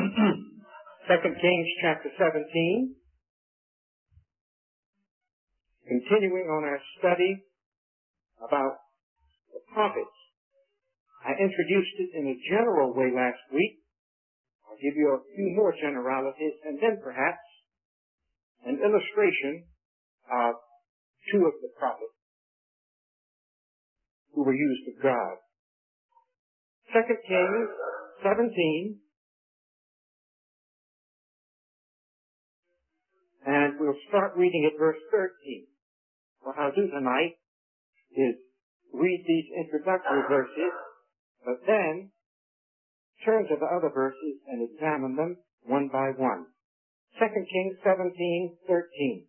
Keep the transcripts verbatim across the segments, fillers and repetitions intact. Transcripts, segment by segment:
Second Kings chapter seventeen. Continuing on our study about the prophets. I introduced it in a general way last week. I'll give you a few more generalities and then perhaps an illustration of two of the prophets who were used of God. Second Kings seventeen, and we'll start reading at verse thirteen. What I'll do tonight is read these introductory verses, but then turn to the other verses and examine them one by one. Second Kings seventeen, thirteen.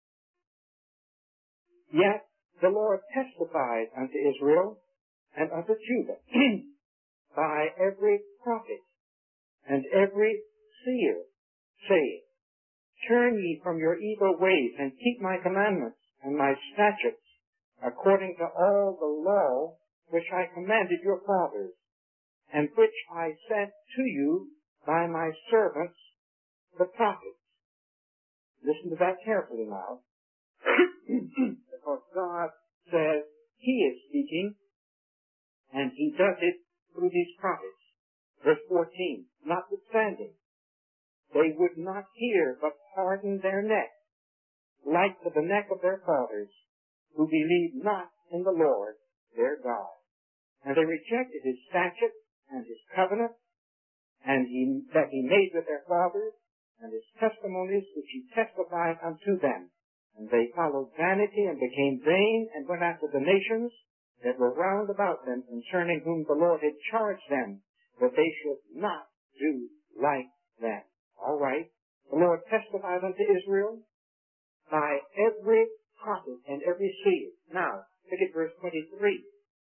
Yet the Lord testified unto Israel and unto Judah by every prophet and every seer, saying, Turn ye from your evil ways and keep my commandments and my statutes according to all the law which I commanded your fathers, and which I sent to you by my servants, the prophets. Listen to that carefully now. Because God says He is speaking, and He does it through these prophets. Verse fourteen, notwithstanding, they would not hear, but hardened their neck, like to the neck of their fathers, who believed not in the Lord their God. And they rejected His statutes and His covenant, and he, that He made with their fathers, and His testimonies which He testified unto them. And they followed vanity and became vain, and went after the nations that were round about them, concerning whom the Lord had charged them, that they should not do like them. All right. The Lord testified unto Israel by every prophet and every seer. Now, look at verse twenty-three.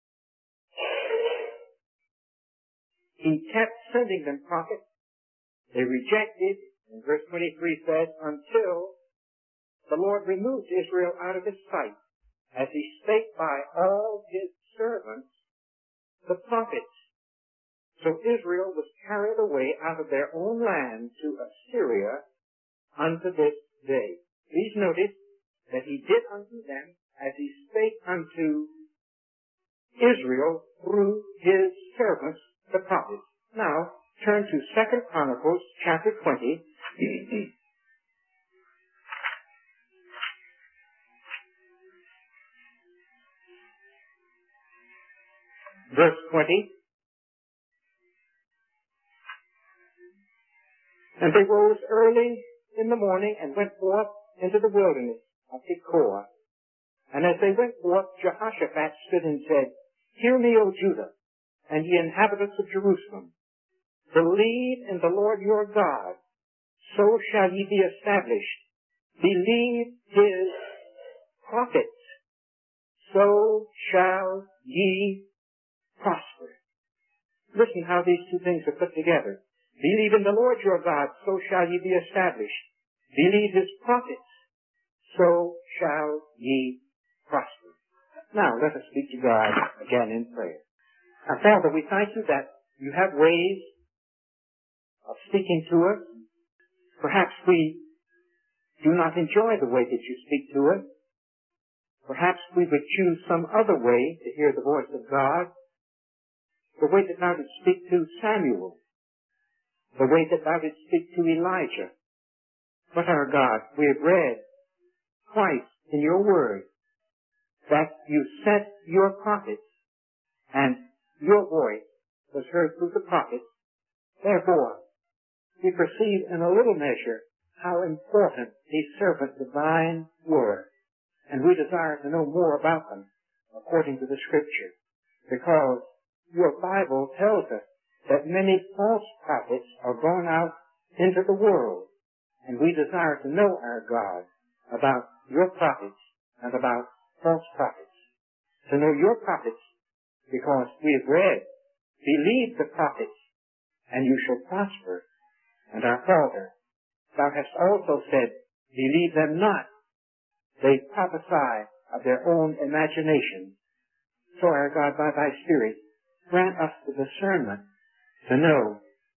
He kept sending them prophets. They rejected, and verse twenty-three says, until the Lord removed Israel out of His sight, as He spake by all His servants, the prophets. So Israel was carried away out of their own land to Assyria unto this day. Please notice that He did unto them as He spake unto Israel through His servants, the prophets. Now, turn to Second Chronicles chapter twenty. Verse twenty. And they rose early in the morning and went forth into the wilderness of Tekoa. And as they went forth, Jehoshaphat stood and said, Hear me, O Judah, and ye inhabitants of Jerusalem. Believe in the Lord your God, so shall ye be established. Believe His prophets, so shall ye prosper. Listen how these two things are put together. Believe in the Lord your God, so shall ye be established. Believe His prophets, so shall ye prosper. Now, let us speak to God again in prayer. Our Father, we thank You that You have ways of speaking to us. Perhaps we do not enjoy the way that You speak to us. Perhaps we would choose some other way to hear the voice of God. The way that Thou didst speak to Samuel. The way that Thou didst speak to Elijah. But our God, we have read twice in Your Word that You sent Your prophets, and Your voice was heard through the prophets. Therefore, we perceive in a little measure how important these servants of Thine were, and we desire to know more about them according to the Scripture, because Your Bible tells us that many false prophets are gone out into the world, and we desire to know our God about Your prophets and about false prophets. To know Your prophets, because we have read, believe the prophets, and you shall prosper. And our Father, Thou hast also said, believe them not. They prophesy of their own imagination. So our God, by Thy Spirit, grant us the discernment to know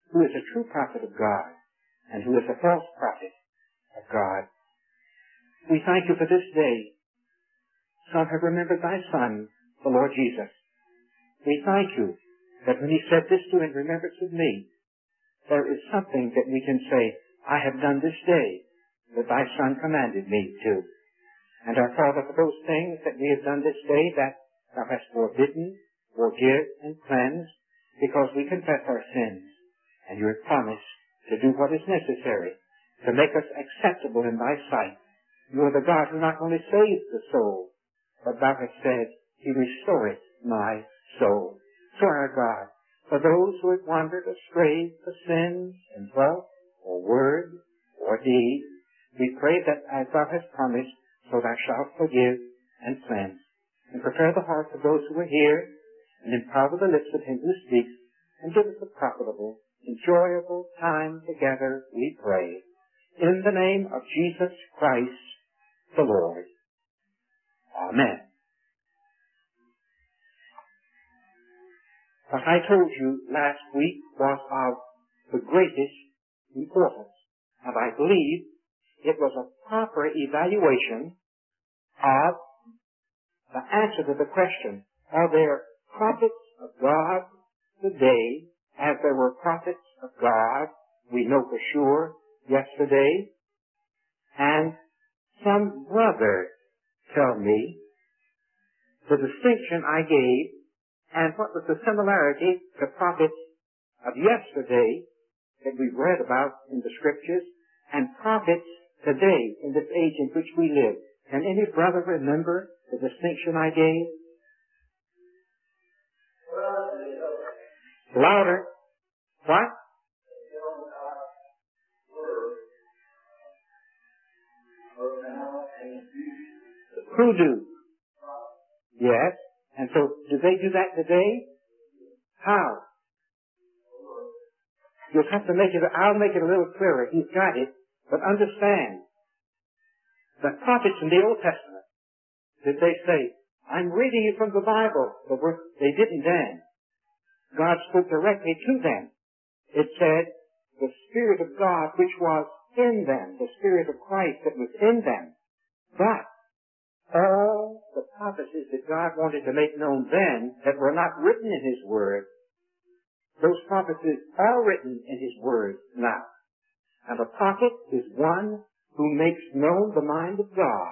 who is a true prophet of God and who is a false prophet of God. We thank you for this day. Some have remembered thy Son, the Lord Jesus. We thank you that when he said this do in remembrance of me, there is something that we can say, I have done this day that thy Son commanded me to. And our Father, for those things that we have done this day that thou hast forbidden, forgive, and cleanse, because we confess our sins, and you have promised to do what is necessary to make us acceptable in thy sight. You are the God who not only saves the soul, but thou hast said, he restoreth my soul. So our God, for those who have wandered astray for sins in thought, or word, or deed, we pray that as thou hast promised, so thou shalt forgive and cleanse, and prepare the hearts of those who are here, and empower the lips of him who speaks, and give us a profitable, enjoyable time together, we pray. In the name of Jesus Christ, the Lord. Amen. What I told you last week was of the greatest importance, and I believe it was a proper evaluation of the answer to the question, are there prophets of God today as there were prophets of God, we know for sure, yesterday? And some brother tell me the distinction I gave and what was the similarity to prophets of yesterday that we've read about in the scriptures and prophets today in this age in which we live. Can any brother remember the distinction I gave? Louder. What? Who do? Yes. And so, do they do that today? How? You'll have to make it, I'll make it a little clearer. He's got it. But understand, the prophets in the Old Testament, did they say, I'm reading it from the Bible? But they didn't then. God spoke directly to them. It said, the Spirit of God which was in them, the Spirit of Christ that was in them. But all the prophecies that God wanted to make known then that were not written in His Word, those prophecies are written in His Word now. And a prophet is one who makes known the mind of God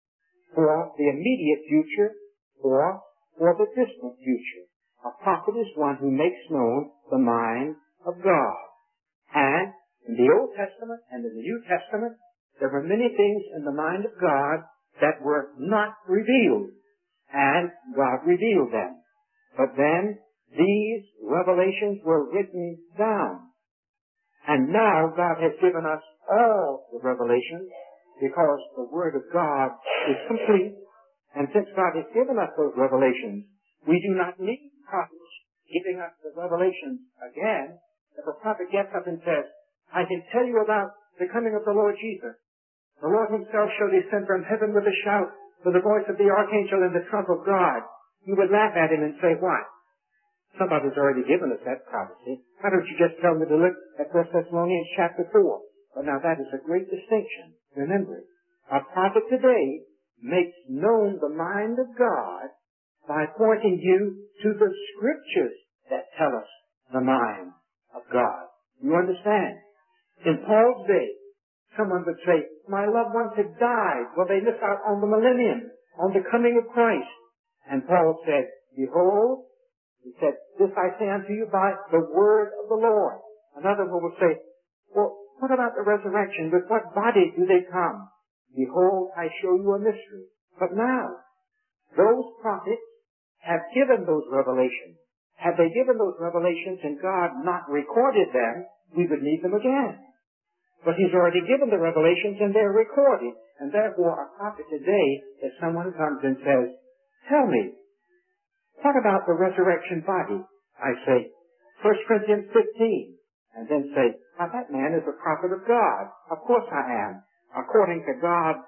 for the immediate future or for the distant future. A prophet is one who makes known the mind of God. And in the Old Testament and in the New Testament, there were many things in the mind of God that were not revealed, and God revealed them. But then these revelations were written down. And now God has given us all the revelations because the Word of God is complete. And since God has given us those revelations, we do not need prophets giving us the revelations again. If a prophet gets up and says, I can tell you about the coming of the Lord Jesus. The Lord Himself shall descend from heaven with a shout, with the voice of the archangel and the trump of God. You would laugh at him and say, what? Somebody's already given us that prophecy. Why don't you just tell me to look at First Thessalonians chapter four? Well, now that is a great distinction. Remember it. A prophet today makes known the mind of God by pointing you to the scriptures that tell us the mind of God. You understand? In Paul's day, someone would say, my loved ones had died. Well, they missed out on the millennium, on the coming of Christ. And Paul said, behold, he said, this I say unto you by the word of the Lord. Another one will say, well, what about the resurrection? With what body do they come? Behold, I show you a mystery. But now, those prophets have given those revelations. Had they given those revelations and God not recorded them, we would need them again. But He's already given the revelations and they're recorded. And therefore, a prophet today, if someone comes and says, tell me, what about the resurrection body? I say, First Corinthians fifteen. And then say, now that man is a prophet of God. Of course I am. According to God's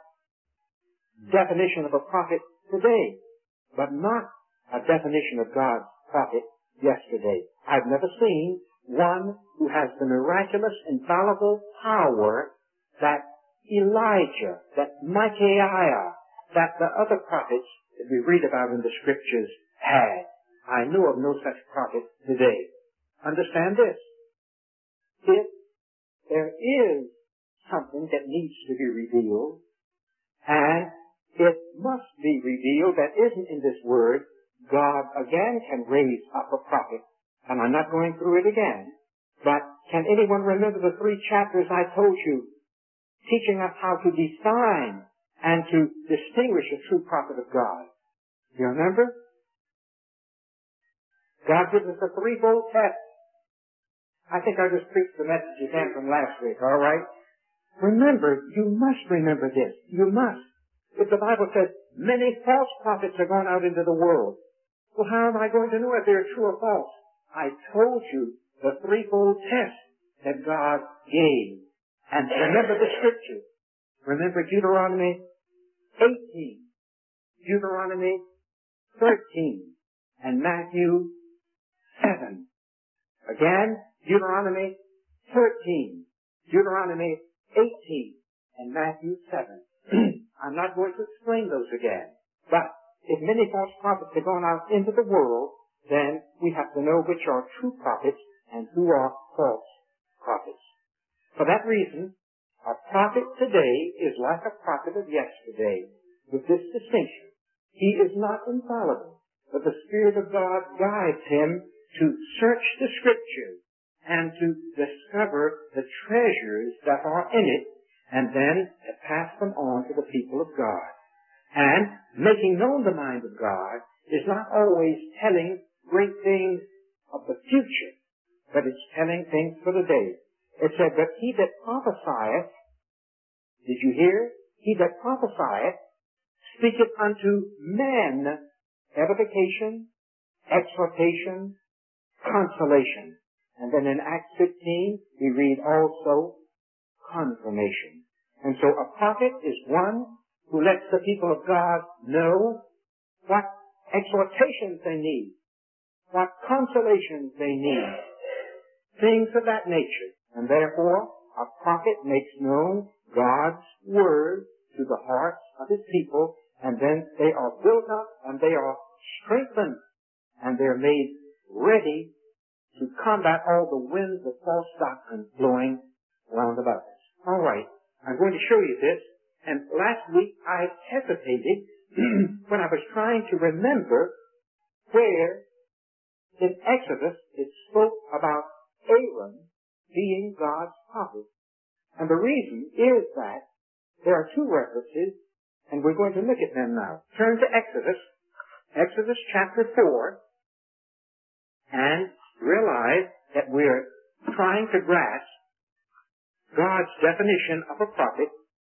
definition of a prophet today. But not a definition of God's prophet yesterday. I've never seen one who who has the miraculous, infallible power that Elijah, that Micaiah, that the other prophets that we read about in the scriptures had. I know of no such prophet today. Understand this. If there is something that needs to be revealed, and it must be revealed that isn't in this word, God again can raise up a prophet. And I'm not going through it again. But can anyone remember the three chapters I told you, teaching us how to define and to distinguish a true prophet of God? Do you remember? God gives us a threefold test. I think I just preached the message again from last week, all right? Remember, you must remember this. You must. If the Bible says many false prophets are going out into the world, well, how am I going to know if they're true or false? I told you the threefold test that God gave. And remember the scripture. Remember Deuteronomy eighteen, Deuteronomy thirteen, and Matthew seven. Again, Deuteronomy thirteen, Deuteronomy eighteen, and Matthew seven. I'm not going to explain those again. But if many false prophets are gone out into the world, then we have to know which are true prophets and who are false prophets. For that reason, a prophet today is like a prophet of yesterday, with this distinction. He is not infallible, but the Spirit of God guides him to search the Scriptures and to discover the treasures that are in it, and then to pass them on to the people of God. And making known the mind of God is not always telling great things of the future, but it's telling things for the day. It said, but he that prophesieth, did you hear? He that prophesieth speaketh unto men edification, exhortation, consolation. And then in Acts fifteen, we read also confirmation. And so a prophet is one who lets the people of God know what exhortations they need, what consolations they need, things of that nature. And therefore, a prophet makes known God's word to the hearts of his people, and then they are built up and they are strengthened, and they're made ready to combat all the winds of false doctrine blowing round about us. All right, I'm going to show you this. And last week I hesitated when I was trying to remember where in Exodus it spoke about Aaron being God's prophet. And the reason is that there are two references, and we're going to look at them now. Turn to Exodus, Exodus chapter four, and realize that we're trying to grasp God's definition of a prophet.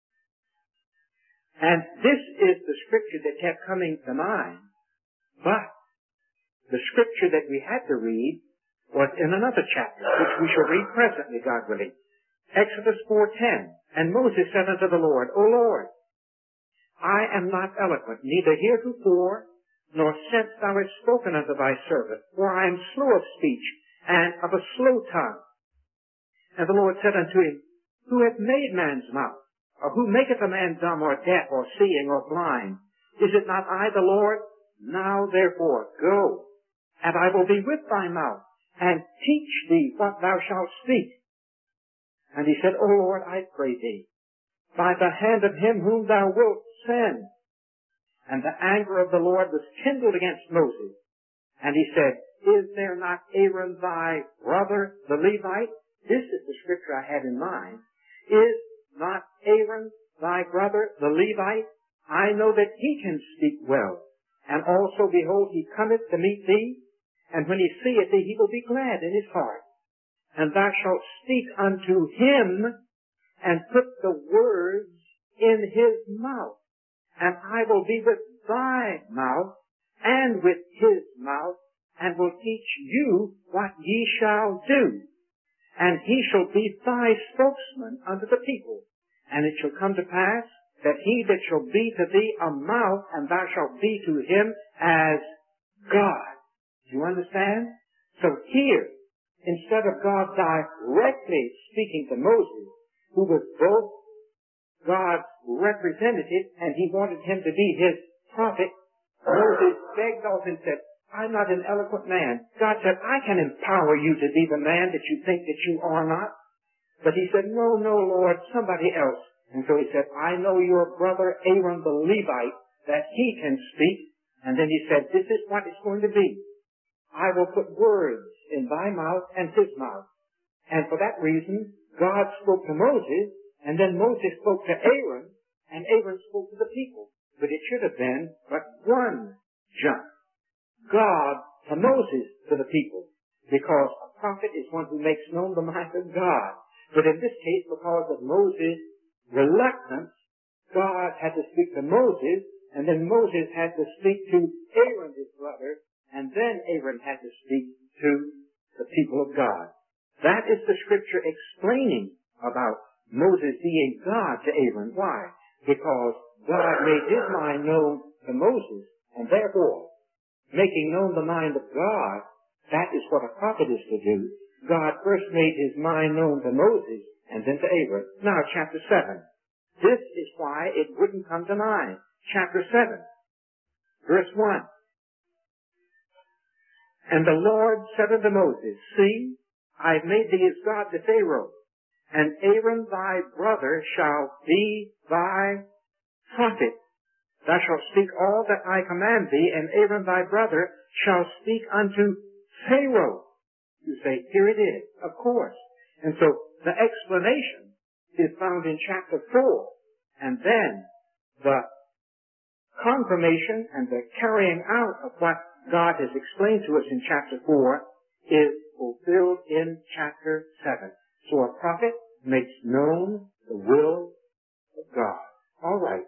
And this is the scripture that kept coming to mind. But the scripture that we had to read was in another chapter, which we shall read presently, God willing. Exodus four ten. And Moses said unto the Lord, O Lord, I am not eloquent, neither heretofore, nor since thou hast spoken unto thy servant, for I am slow of speech, and of a slow tongue. And the Lord said unto him, Who hath made man's mouth? Or who maketh a man dumb or deaf or seeing or blind? Is it not I the Lord? Now therefore go, and I will be with thy mouth, and teach thee what thou shalt speak. And he said, O Lord, I pray thee, by the hand of him whom thou wilt send. And the anger of the Lord was kindled against Moses. And he said, Is there not Aaron thy brother, the Levite? This is the scripture I had in mind. Is not Aaron thy brother, the Levite? I know that he can speak well. And also, behold, he cometh to meet thee, and when he seeth thee, he will be glad in his heart. And thou shalt speak unto him, and put the words in his mouth. And I will be with thy mouth, and with his mouth, and will teach you what ye shall do. And he shall be thy spokesman unto the people. And it shall come to pass that he that shall be to thee a mouth, and thou shalt be to him as God. Do you understand? So here, instead of God directly speaking to Moses, who was both God's representative and he wanted him to be his prophet, Moses begged off and said, I'm not an eloquent man. God said, I can empower you to be the man that you think that you are not. But he said, no, no, Lord, somebody else. And so he said, I know your brother Aaron the Levite, that he can speak. And then he said, this is what it's going to be. I will put words in thy mouth and his mouth. And for that reason, God spoke to Moses, and then Moses spoke to Aaron, and Aaron spoke to the people. But it should have been but one jump. God to Moses to the people. Because a prophet is one who makes known the mind of God. But in this case, because of Moses' reluctance, God had to speak to Moses, and then Moses had to speak to Aaron, his brother, and then Aaron had to speak to the people of God. That is the scripture explaining about Moses being God to Aaron. Why? Because God made his mind known to Moses, and therefore, making known the mind of God, that is what a prophet is to do. God first made his mind known to Moses, and then to Aaron. Now, chapter seven. This is why it wouldn't come to mind. Chapter seven, verse one. And the Lord said unto Moses, see, I have made thee as God to Pharaoh, and Aaron thy brother shall be thy prophet. Thou shalt speak all that I command thee, and Aaron thy brother shall speak unto Pharaoh. You say, here it is, of course. And so the explanation is found in chapter four. And then the confirmation and the carrying out of what God has explained to us in chapter four is fulfilled in chapter seven. So a prophet makes known the will of God. All right.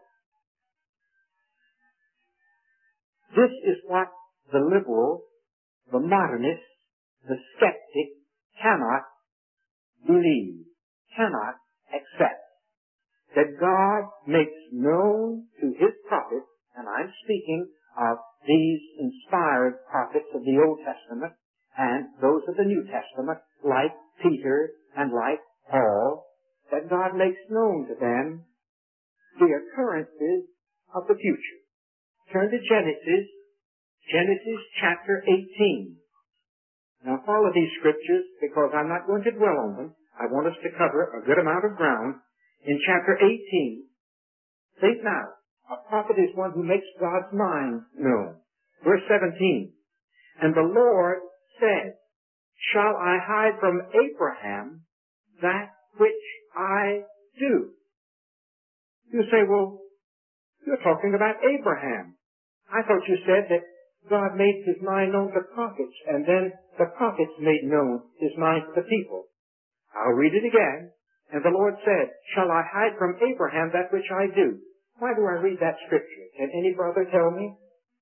This is what the liberal, the modernist, the skeptic cannot believe, cannot accept. That God makes known to his prophets, and I'm speaking of these inspired prophets of the Old Testament and those of the New Testament, like Peter and like Paul, that God makes known to them the occurrences of the future. Turn to Genesis, Genesis chapter eighteen. Now follow these scriptures because I'm not going to dwell on them. I want us to cover a good amount of ground. In chapter eighteen, think now, a prophet is one who makes God's mind known. Verse seventeen, and the Lord said, shall I hide from Abraham that which I do? You say, well, you're talking about Abraham. I thought you said that God made his mind known to prophets, and then the prophets made known his mind to the people. I'll read it again. And the Lord said, shall I hide from Abraham that which I do? Why do I read that scripture? Can any brother tell me?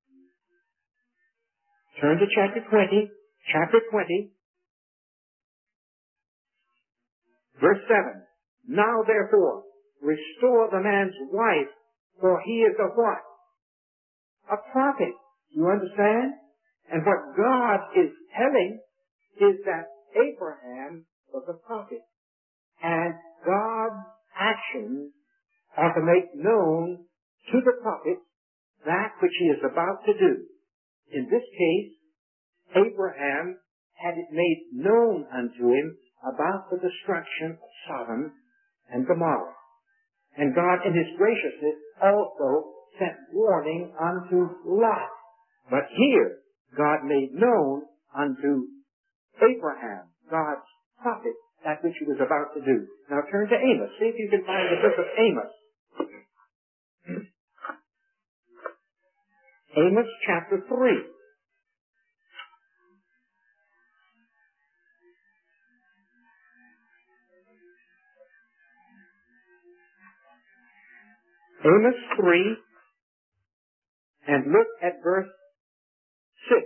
Turn to chapter twenty. Chapter twenty. Verse seven. Now therefore, restore the man's wife, for he is a what? A prophet. You understand? And what God is telling is that Abraham was a prophet. And God's actions are to make known to the prophet that which he is about to do. In this case, Abraham had it made known unto him about the destruction of Sodom and Gomorrah. And God in his graciousness also sent warning unto Lot. But here, God made known unto Abraham, God's prophet, that which he was about to do. Now turn to Amos. See if you can find the book of Amos. Amos chapter three. Amos three, and look at verse six.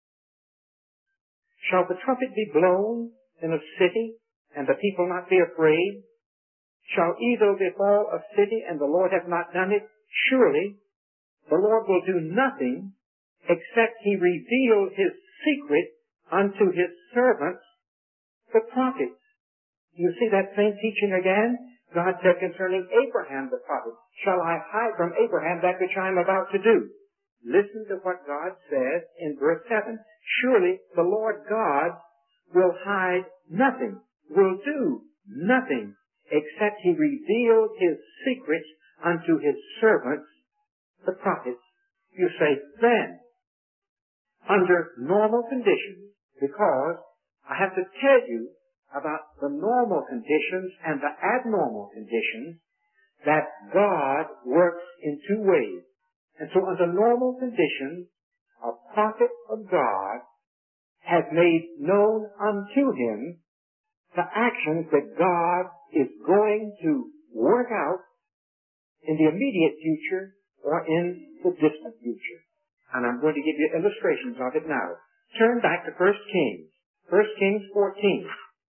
Shall the trumpet be blown in a city, and the people not be afraid? Shall evil befall a city, and the Lord have not done it? Surely the Lord will do nothing except he reveal his secret unto his servants, the prophets. You see that same teaching again? God said concerning Abraham the prophet, shall I hide from Abraham that which I am about to do? Listen to what God says in verse seven. Surely the Lord God will hide nothing, will do nothing, except he revealed his secrets unto his servants, the prophets. You say, then, under normal conditions, because I have to tell you about the normal conditions and the abnormal conditions, that God works in two ways. And so under normal conditions, a prophet of God has made known unto him the actions that God is going to work out in the immediate future or in the distant future. And I'm going to give you illustrations of it now. Turn back to First Kings. First Kings fourteen.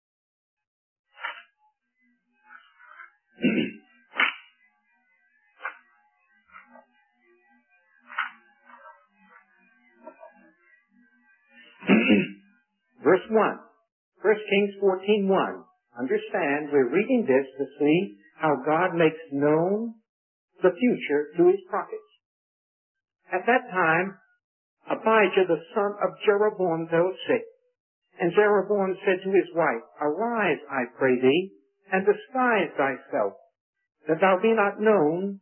Verse one. First Kings fourteen one. Understand, we're reading this to see how God makes known the future to his prophets. At that time, Abijah the son of Jeroboam fell sick, and Jeroboam said to his wife, arise, I pray thee, and disguise thyself, that thou be not known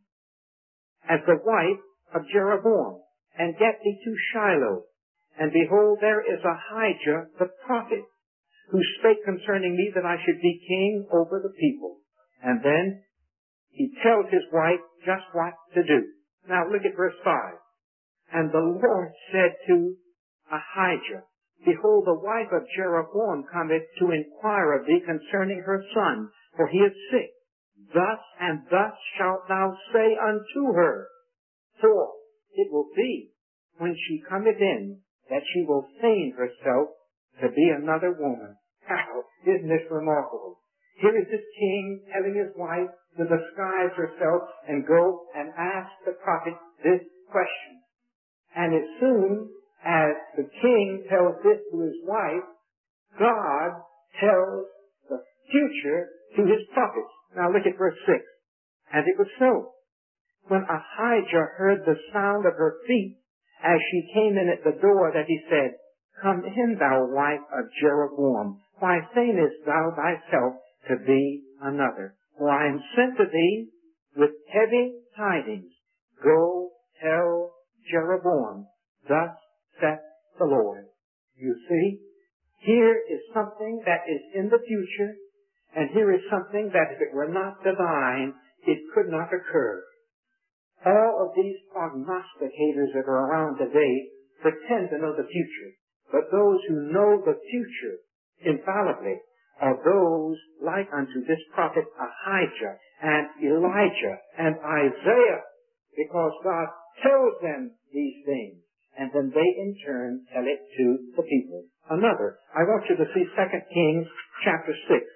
as the wife of Jeroboam, and get thee to Shiloh. And behold, there is Ahijah the prophet, who spake concerning me that I should be king over the people. And then he tells his wife just what to do. Now look at verse five. And the Lord said to Ahijah, behold, the wife of Jeroboam cometh to inquire of thee concerning her son, for he is sick. Thus and thus shalt thou say unto her, for it will be, when she cometh in, that she will feign herself to be another woman. How, isn't this remarkable? Here is this king telling his wife to disguise herself and go and ask the prophet this question. And as soon as the king tells this to his wife, God tells the future to his prophets. Now look at verse six. And it was so. When Ahijah heard the sound of her feet as she came in at the door, that he said, come in, thou wife of Jeroboam. Why feignest thou thyself to be another? For I am sent to thee with heavy tidings. Go tell Jeroboam, thus saith the Lord. You see, here is something that is in the future, and here is something that if it were not divine, it could not occur. All of these prognosticators that are around today pretend to know the future, but those who know the future infallibly are those like unto this prophet Ahijah and Elijah and Isaiah, because God tells them these things, and then they in turn tell it to the people. Another, I want you to see Second Kings chapter six,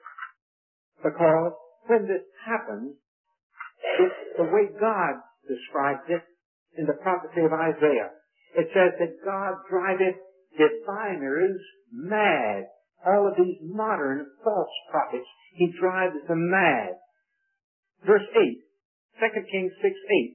because when this happens, it's the way God describes it in the prophecy of Isaiah. It says that God driveth diviners mad. All of these modern false prophets, he drives them mad. Verse eight, Second Kings six eight.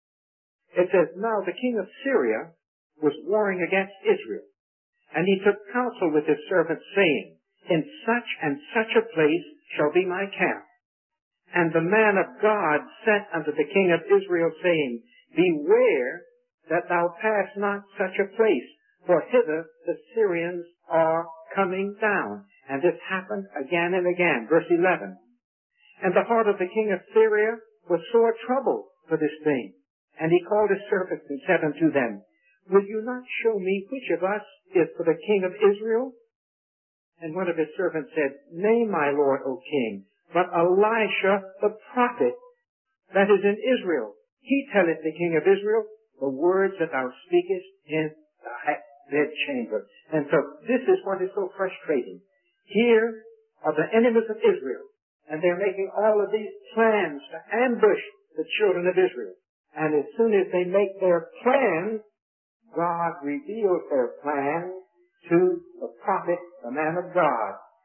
It says, now the king of Syria was warring against Israel, and he took counsel with his servants, saying, in such and such a place shall be my camp. And the man of God sent unto the king of Israel, saying, beware that thou pass not such a place, for hither the Syrians are coming down. And this happened again and again. Verse eleven. And the heart of the king of Syria was sore troubled for this thing. And he called his servants and said unto them, will you not show me which of us is for the king of Israel? And one of his servants said, nay, my lord, O king, but Elisha the prophet that is in Israel, he telleth the king of Israel the words that thou speakest in thy bedchamber. And so this is what is so frustrating. Here are the enemies of Israel, and they're making all of these plans to ambush the children of Israel. And as soon as they make their plans, God reveals their plans to the prophet, the man of God.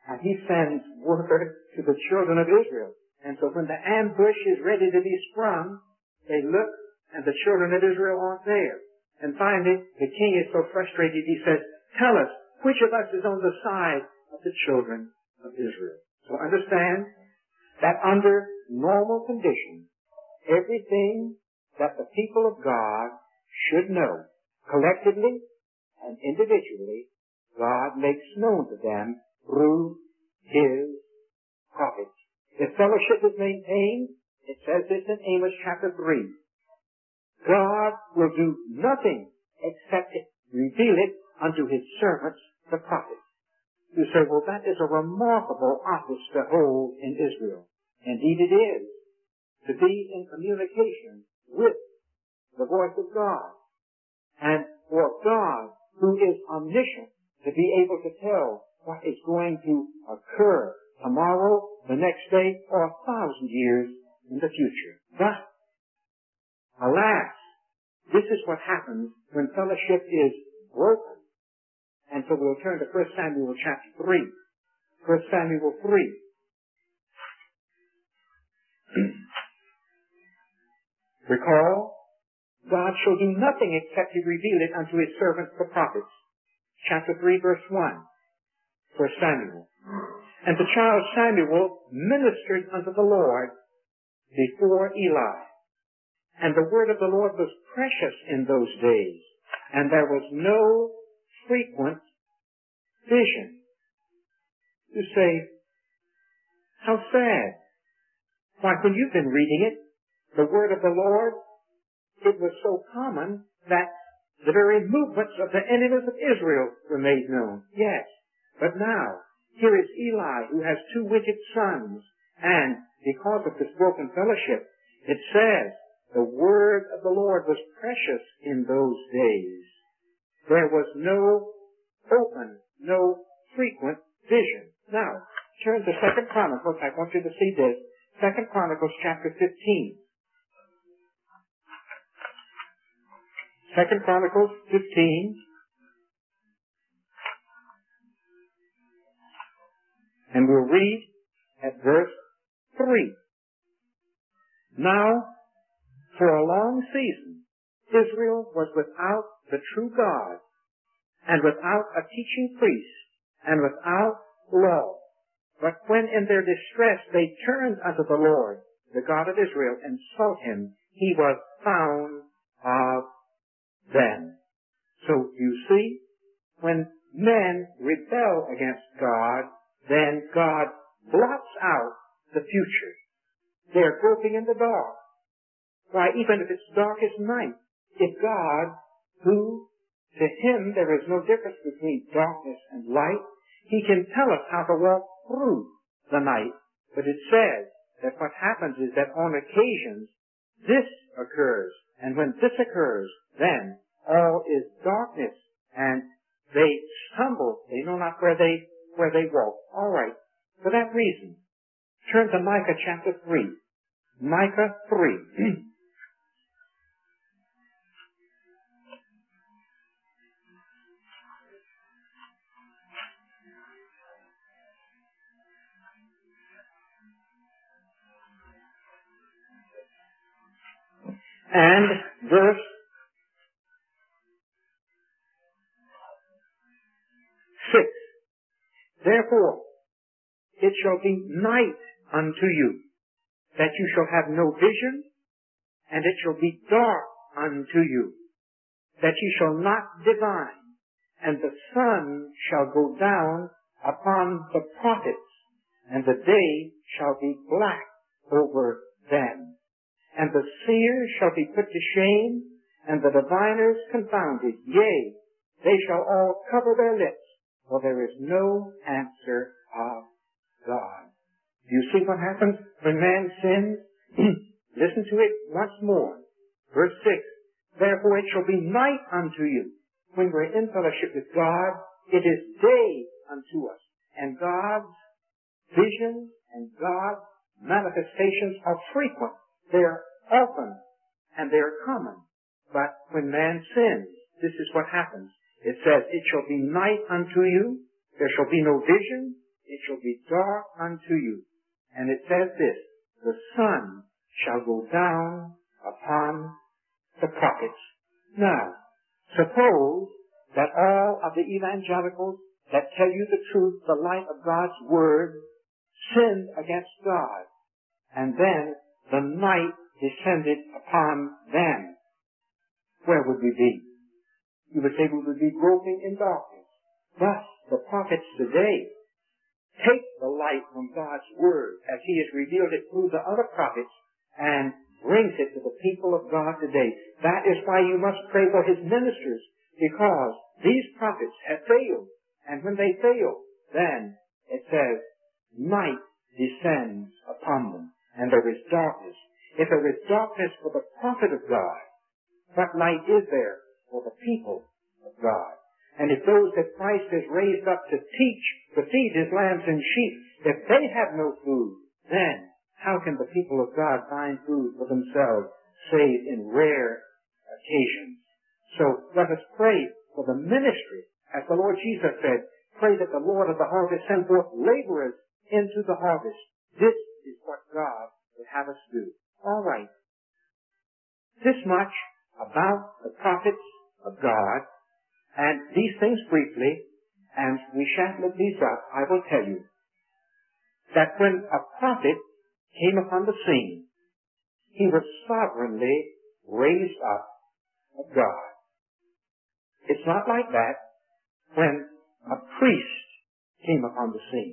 And he sends word to the children of Israel. And so when the ambush is ready to be sprung, they look and the children of Israel aren't there. And finally, the king is so frustrated, he says, tell us, which of us is on the side of the children of Israel? So understand that under normal conditions, everything that the people of God should know, collectively and individually, God makes known to them through His prophets. If fellowship is maintained, it says this in Amos chapter three, God will do nothing except reveal it unto His servants, the prophets. You say, well, that is a remarkable office to hold in Israel. Indeed it is, to be in communication with the voice of God. And for God, who is omniscient, to be able to tell what is going to occur tomorrow, the next day, or a thousand years in the future. But, alas, this is what happens when fellowship is broken. And so we'll turn to First Samuel chapter three. First Samuel three. Recall, God shall do nothing except He reveal it unto His servants the prophets. Chapter three, verse one. First Samuel. And the child Samuel ministered unto the Lord before Eli. And the word of the Lord was precious in those days, and there was no frequent vision. You say, how sad. Why, when you've been reading it, the word of the Lord, it was so common that the very movements of the enemies of Israel were made known. Yes, but now, here is Eli, who has two wicked sons, and because of this broken fellowship, it says, the word of the Lord was precious in those days. There was no open, no frequent vision. Now, turn to Second Chronicles. I want you to see this. Second Chronicles chapter fifteen. Second Chronicles fifteen. And we'll read at verse three. Now, for a long season, Israel was without the true God, and without a teaching priest, and without law. But when in their distress they turned unto the Lord, the God of Israel, and sought Him, He was found of them. So you see, when men rebel against God, then God blots out the future. They're groping in the dark. Why, even if it's dark as night, if God, who to Him there is no difference between darkness and light, He can tell us how to walk through the night. But it says that what happens is that on occasions this occurs, and when this occurs, then all is darkness, and they stumble. They know not where they where they walk. All right. For that reason, turn to Micah chapter three. Micah three. And verse six. Therefore, it shall be night unto you, that you shall have no vision, and it shall be dark unto you, that you shall not divine, and the sun shall go down upon the prophets, and the day shall be black over them. And the seers shall be put to shame, and the diviners confounded. Yea, they shall all cover their lips, for there is no answer of God. Do you see what happens when man sins? Listen to it once more. Verse six. Therefore it shall be night unto you. When we're in fellowship with God, it is day unto us. And God's visions and God's manifestations are frequent. They're often and they're common. But when man sins, this is what happens. It says, it shall be night unto you. There shall be no vision. it shall be dark unto you. And it says this, the sun shall go down upon the prophets. Now, suppose that all of the evangelicals that tell you the truth, the light of God's Word, sinned against God, and then the night descended upon them. Where would we be? You would say we would be groping in darkness. Thus, the prophets today take the light from God's Word as He has revealed it through the other prophets and brings it to the people of God today. That is why you must pray for His ministers, because these prophets have failed. And when they fail, then it says, night descends upon them, and there is darkness. If there is darkness for the prophet of God, what light is there for the people of God? And if those that Christ has raised up to teach, to feed His lambs and sheep, if they have no food, then how can the people of God find food for themselves, save in rare occasions? So let us pray for the ministry. As the Lord Jesus said, pray that the Lord of the harvest send forth laborers into the harvest. This is what God would have us do. All right. This much about the prophets of God, and these things briefly, and we shan't look these up, I will tell you that when a prophet came upon the scene, he was sovereignly raised up of God. It's not like that when a priest came upon the scene.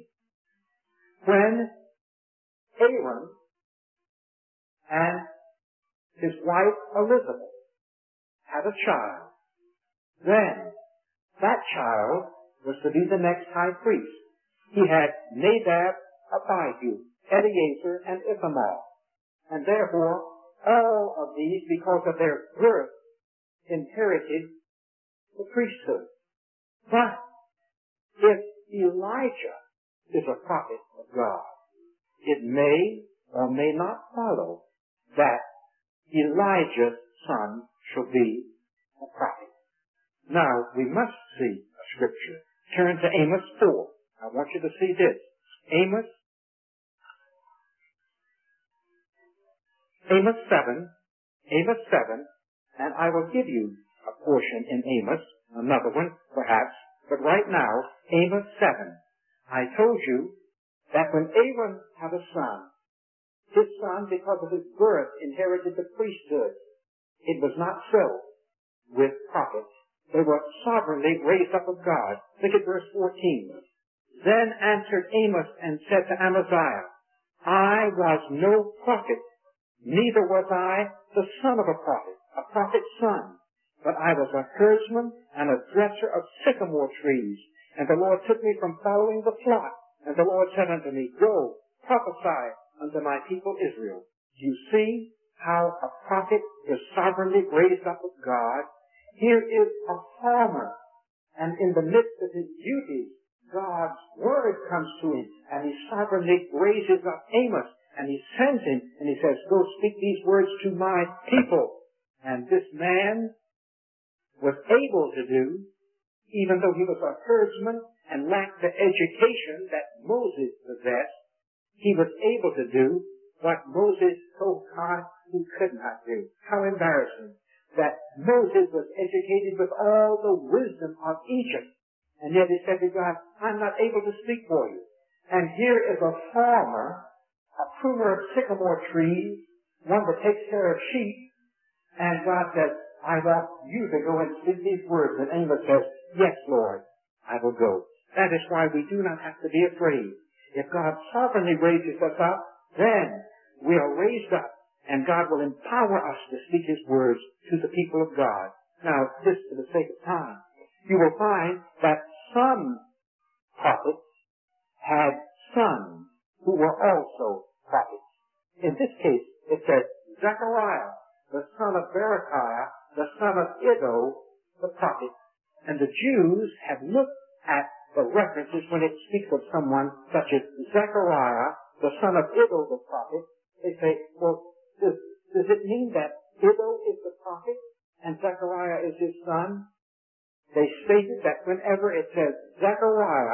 When Aaron and his wife Elizabeth had a child, then that child was to be the next high priest. He had Nadab, Abihu, Eleazar, and Ithamar. And therefore, all of these, because of their birth, inherited the priesthood. But if Elijah is a prophet of God, it may or may not follow that Elijah's son shall be a prophet. Now, we must see a scripture. Turn to Amos four. I want you to see this. Amos, Amos seven, Amos seven, and I will give you a portion in Amos, another one perhaps, but right now, Amos seven. I told you that when Aaron had a son, his son, because of his birth, inherited the priesthood. It was not so with prophets. They were sovereignly raised up of God. Look at verse fourteen. Then answered Amos and said to Amaziah, I was no prophet, neither was I the son of a prophet, a prophet's son, but I was a herdsman and a dresser of sycamore trees. And the Lord took me from following the flock. And the Lord said unto me, Go, prophesy unto my people Israel. You see how a prophet is sovereignly raised up of God. Here is a farmer, and in the midst of his duties, God's word comes to him, and he sovereignly raises up Amos, and he sends him, and he says, Go speak these words to my people. And this man was able to do, even though he was a herdsman and lacked the education that Moses possessed, he was able to do what Moses told God he could not do. How embarrassing that Moses was educated with all the wisdom of Egypt, and yet he said to God, I'm not able to speak for you. And here is a farmer, a pruner of sycamore trees, one that takes care of sheep, and God says, I want you to go and speak these words. And Amos says, Yes, Lord, I will go. That is why we do not have to be afraid. If God sovereignly raises us up, then we are raised up, and God will empower us to speak His words to the people of God. Now, this for the sake of time. You will find that some prophets had sons who were also prophets. In this case, it says Zechariah, the son of Berechiah, the son of Iddo, the prophet. And the Jews have looked at the references when it speaks of someone such as Zechariah, the son of Iddo, the prophet. They say, well, does, does it mean that Iddo is the prophet and Zechariah is his son? They stated that whenever it says Zechariah,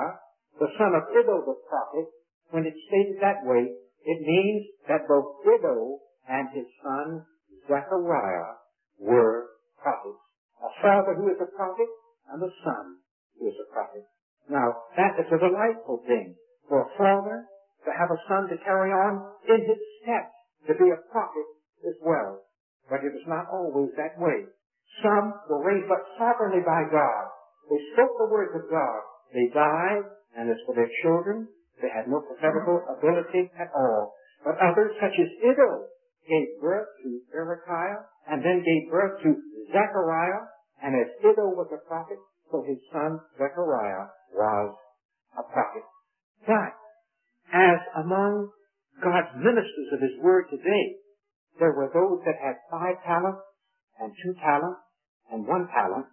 the son of Iddo the prophet, when it's stated that way, it means that both Iddo and his son Zechariah were prophets. A father who is a prophet and a son who is a prophet. Now, that is a delightful thing for a father to have a son to carry on in his steps, to be a prophet as well. But it is not always that way. Some were raised up sovereignly by God. They spoke the words of God. They died, and as for their children, they had no prophetical ability at all. But others, such as Iddo, gave birth to Berechiah, and then gave birth to Zechariah, and as Iddo was a prophet, so his son Zechariah was a prophet. But, as among God's ministers of His Word today, there were those that had five talents, and two talents, and one talent.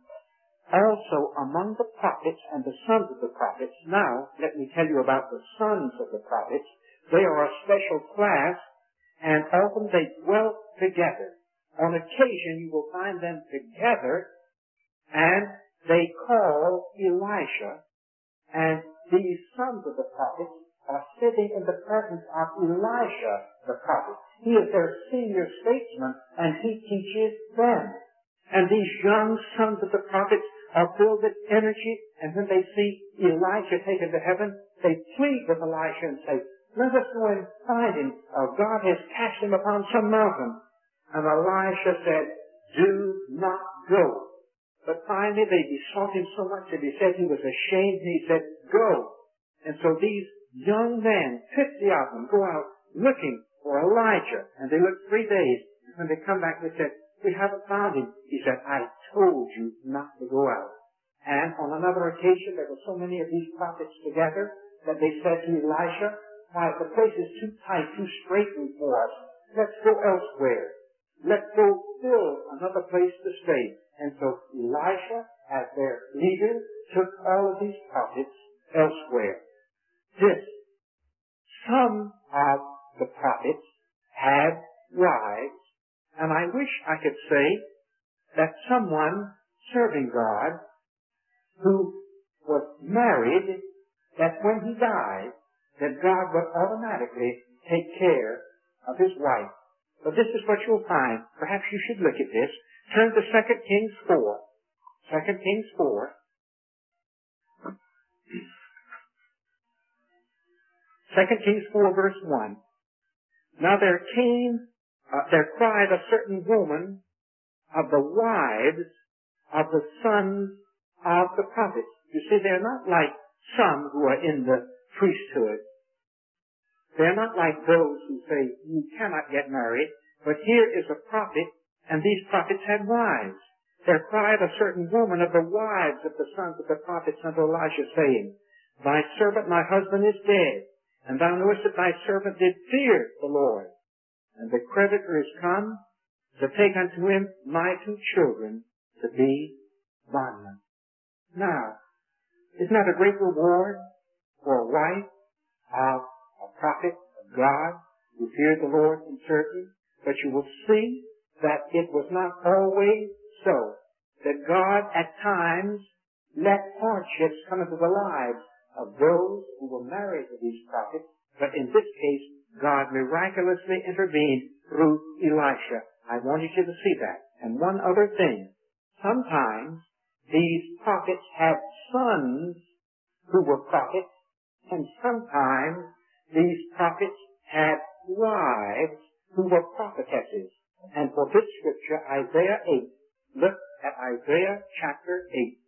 Also, among the prophets and the sons of the prophets, now, let me tell you about the sons of the prophets. They are a special class, and often they dwell together. On occasion, you will find them together, and they call Elisha, and these sons of the prophets are sitting in the presence of Elisha, the prophet. He is their senior statesman, and he teaches them. And these young sons of the prophets are filled with energy, and when they see Elijah taken to heaven, they plead with Elisha and say, let us go and find him. Uh, God has cast him upon some mountain. And Elisha said, do not go. But finally they besought him so much that he said he was ashamed, and he said, go. And so these young men, fifty of them, go out looking for Elijah. And they look three days. And when they come back, they said, we haven't found him. He said, I told you not to go out. And on another occasion, there were so many of these prophets together that they said to Elisha, why, the place is too tight, too straitened for us. Let's go elsewhere. Let's go build another place to stay. And so Elisha, as their leader, took all of these prophets elsewhere. This, some of the prophets had wives, and I wish I could say that someone serving God who was married, that when he died, that God would automatically take care of his wife. But this is what you'll find. Perhaps you should look at this. Turn to Second Kings four. Second Kings four. Second Kings four, verse one. Now there came, uh, there cried a certain woman of the wives of the sons of the prophets. You see, they're not like some who are in the priesthood. They're not like those who say, you cannot get married, but here is a prophet, and these prophets had wives. There cried a certain woman of the wives of the sons of the prophets unto Elisha, saying, thy servant, my husband, is dead, and thou knowest that thy servant did fear the Lord. And the creditor is come to take unto him my two children to be bondmen. Now, isn't that a great reward for a wife of a prophet of God who feared the Lord and served him? But you will see that it was not always so. That God at times let hardships come into the lives of those who were married to these prophets. But in this case, God miraculously intervened through Elisha. I wanted you to see that. And one other thing. Sometimes these prophets had sons who were prophets, and sometimes these prophets had wives who were prophetesses. And for this scripture, Isaiah eight, look at Isaiah chapter eight.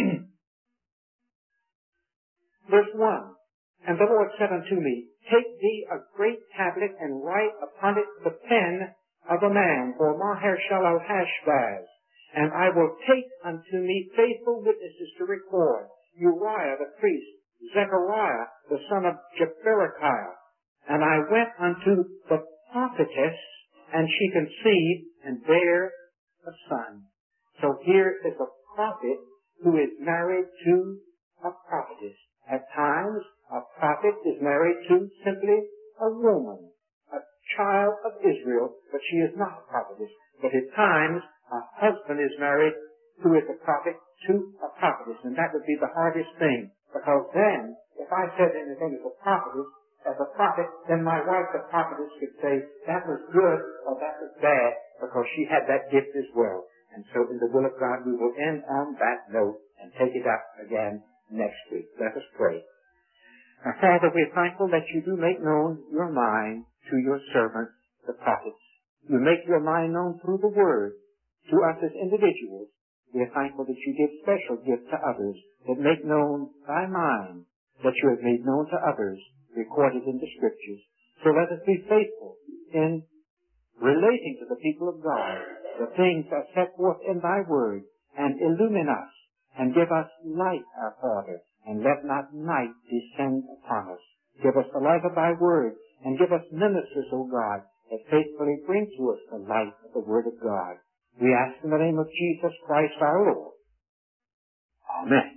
Verse one, and the Lord said unto me, take thee a great tablet and write upon it the pen of a man, for Maher-shalal-Hashbaz, and I will take unto me faithful witnesses to record Uriah the priest, Zechariah the son of Berechiah. And I went unto the prophetess, and she conceived and bare a son. So here is a prophet who is married to a prophetess. At times, a prophet is married to simply a woman, a child of Israel, but she is not a prophetess. But at times, a husband is married who is a prophet to a prophetess, and that would be the hardest thing, because then if I said anything as a prophetess, as a prophet, then my wife, the prophetess, could say, that was good or that was bad, because she had that gift as well. And so in the will of God, we will end on that note and take it up again next week. Let us pray. Now, Father, we are thankful that you do make known your mind to your servants, the prophets. You make your mind known through the Word to us as individuals. We are thankful that you give special gifts to others that make known thy mind that you have made known to others, recorded in the Scriptures. So let us be faithful in relating to the people of God the things that are set forth in thy Word, and illumine us and give us light, our Father, and let not night descend upon us. Give us the light of thy Word, and give us ministers, O God, that faithfully bring to us the light of the Word of God. We ask in the name of Jesus Christ our Lord. Amen.